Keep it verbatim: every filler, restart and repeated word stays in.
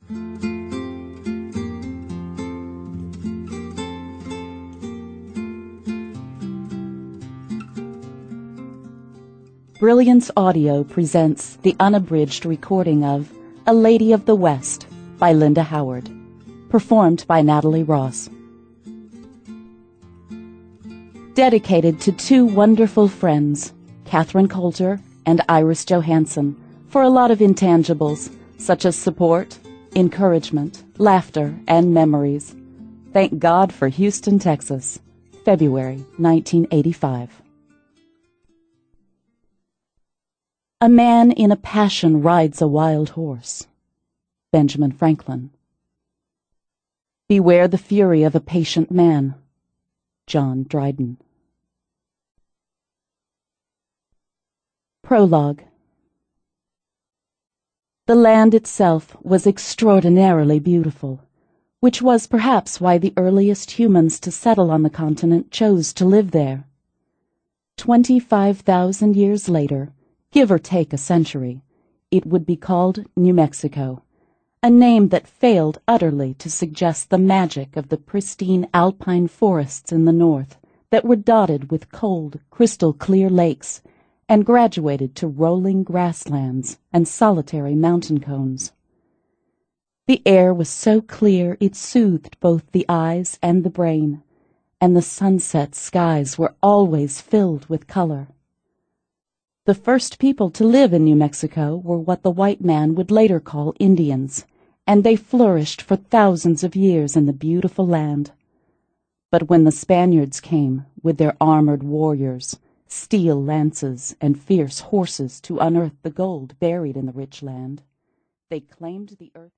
Brilliance Audio presents the unabridged recording of A Lady of the West by Linda Howard, performed by Natalie Ross. Dedicated to two wonderful friends, Catherine Coulter and Iris Johansson, for a lot of intangibles, such as support, encouragement, laughter, and memories. Thank God for Houston, Texas, February nineteen eighty-five. A man in a passion rides a wild horse. Benjamin Franklin. Beware the fury of a patient man. John Dryden. Prologue. The land itself was extraordinarily beautiful, which was perhaps why the earliest humans to settle on the continent chose to live there. Twenty-five thousand years later, give or take a century, it would be called New Mexico, a name that failed utterly to suggest the magic of the pristine alpine forests in the north that were dotted with cold, crystal-clear lakes and graduated to rolling grasslands and solitary mountain cones. The air was so clear it soothed both the eyes and the brain, and the sunset skies were always filled with color. The first people to live in New Mexico were what the white man would later call Indians, and they flourished for thousands of years in the beautiful land. But when the Spaniards came with their armored warriors, steel lances, and fierce horses to unearth the gold buried in the rich land, they claimed the earth